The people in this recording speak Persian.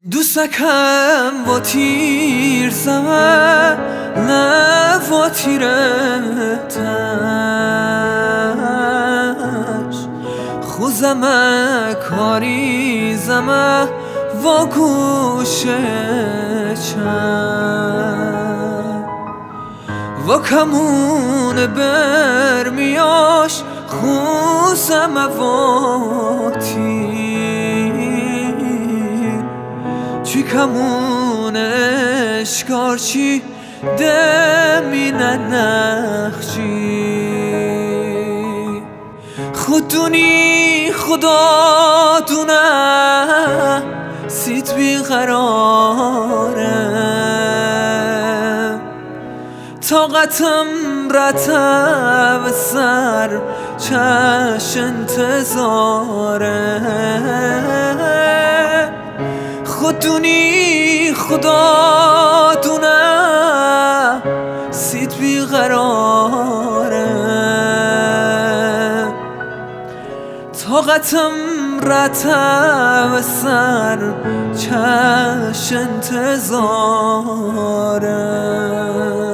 دوستکم و تیر زمه نه و تیرتش خوزمه کاری زمه و گوشه چم و کمون برمیاش خوزمه و تیر چی کمونش کارچی دمینه نخچی خودونی خدا دونه سیت بیقراره طاقتم رتب سر چش انتظاره خودونی خدا دونه سیت بیقراره طاقتم رتب سر چش انتظاره